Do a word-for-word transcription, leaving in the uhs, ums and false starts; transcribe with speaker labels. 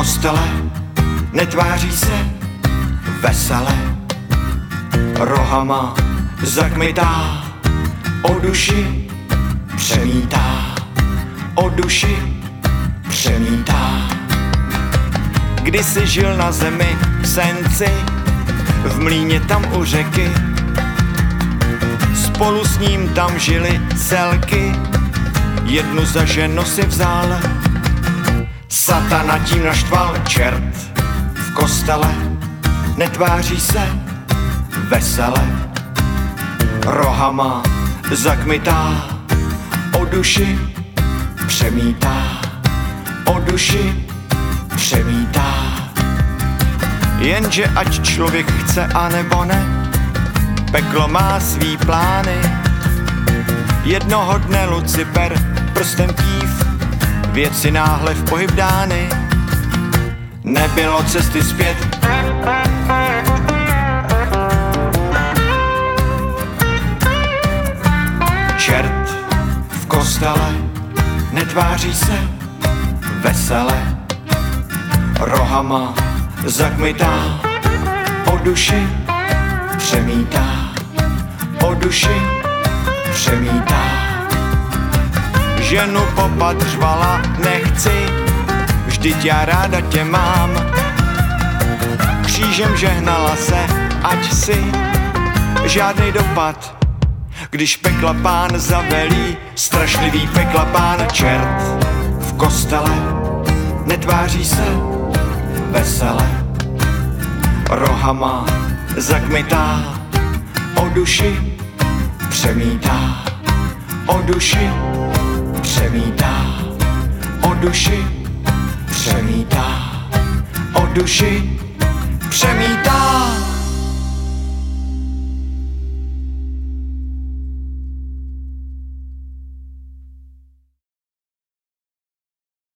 Speaker 1: kostele netváří se vesele, rohama zakmitá, o duši přemítá, o duši přemítá. Kdysi žil na zemi v senci, v mlýně tam u řeky, spolu s ním tam žili celky, jednu za ženu si vzal. Satana tím naštval čert, v kostele netváří se vesele, rohama zakmitá, o duši přemítá, o duši přemítá. Jenže ať člověk chce a nebo ne, peklo má svý plány. Jednoho dne Lucifer prstem tív, věci náhle v pohyb dány. Nebylo cesty zpět, čert v kostele netváří se vesele, rohama zakmitá, o duši přemítá, o duši přemítá. Ženu popad řvala nechci, vždyť já ráda tě mám. Křížem žehnala se, ať si žádnej dopad, když pekla pán zavelí, strašlivý pekla pán. Čert v kostele netváří se vesele, rohama zakmitá, o duši přemítá, o duši přemítá, o duši přemítá, o duši přemítá.